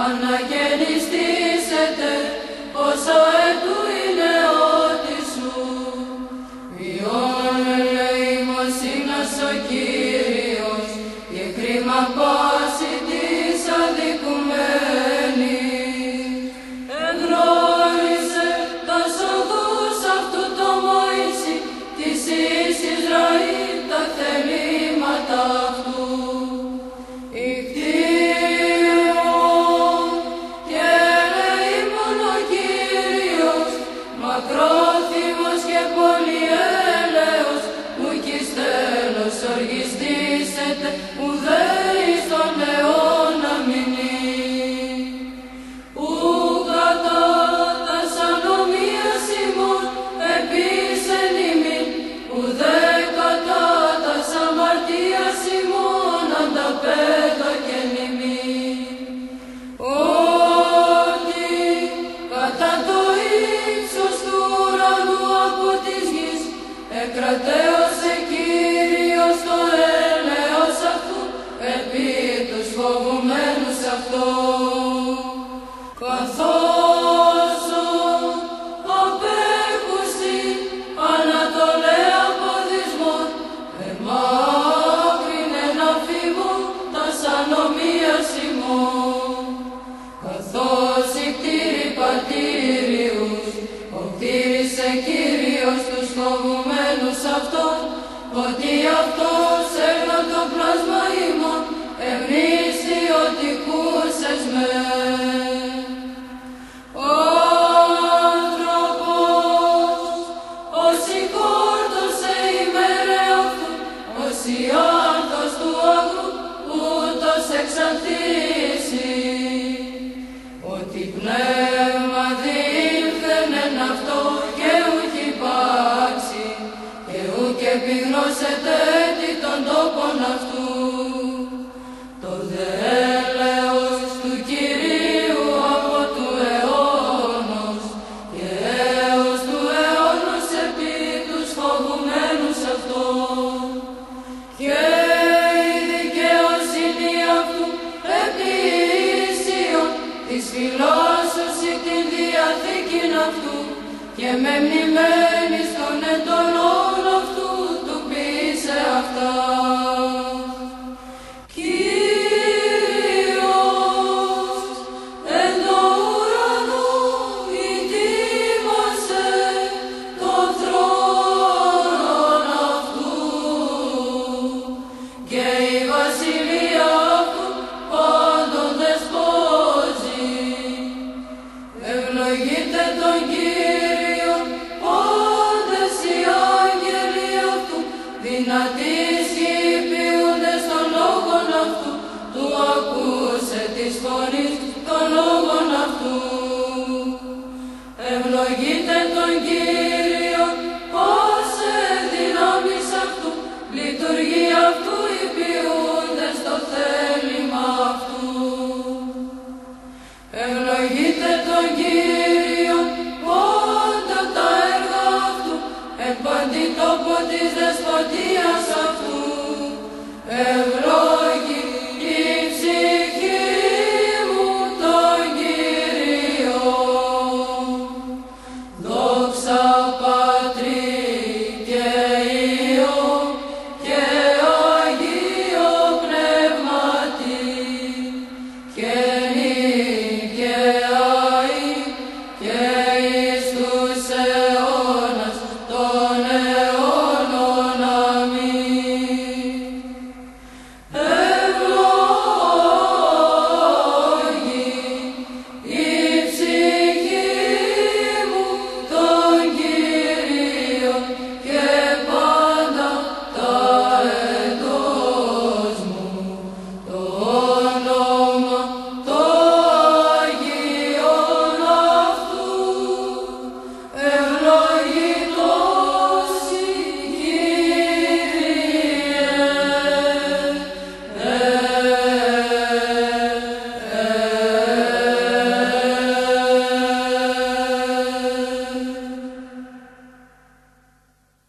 αναγεννηστήσετε, όσο έτου η νεότη σου. Ιών ελεημοσύνας ο Κύριος, και κρίμα πάση της αδικουμένης. Εγνώρισε τας οδούς αυτού το Μωυσή, της εις Ισραήλ τα θελήματα αυτού. Μακρόθυμος και πολυέλεος, ουκ εις τέλος οργιστήσετε, ουδέ εις τον αιώνα μηνύ. Ου κατά τας ανομίας ημών επίσεν ημίν, ουδέ κατά τας αμαρτίας ημών ανταπέδωκεν ημίν. Ότι κατά το ύψος του ουρανού από της γης εκρατέωσε Κύριος το έλεος αυτού επί τους φοβουμένους αυτό. Καθώς απέχουσι ανατολέ αποδισμόν εμάκρυνεν αφήμων τας ανομίας ημών. Καθώς οι κτήροι πατήριους οκτήρισε Κύριος τους φοβουμένους αυτόν, ότι αυτός έγνα το πλάσμα ημών ευνίσθη ότι κούσες με. Ο άνθρωπος, όσοι κόρτωσε ημέρε αυτού, όσοι άρτος του αγρού, ούτως εξαλθήσει. Ότι πνεύμα διήλθεν εν αυτό και ουκ υπάρξει, και ουκ επιγνώσετε τι των τόπων αυτού. Το δε έλεος του Κυρίου από του αιώνος και έως του αιώνος επί τους φοβουμένους αυτόν. Και η δικαιοσύνη αυτού επί ίσιον της φιλόσωση την διαθήκην αυτού, και με μνημένης των εντολών αυτού του ποιήσε αυτά. Κύριος εν το ουρανό ετοίμασε τον θρόνον αυτού, και η βασιλεία αυτού πάντων δεσπόζει. Ευλογείτε τον Κύριον πάντες οι άγγελοι αυτού, δυνατοί ισχυοι ποιούντες των λόγων αυτού, του ακού.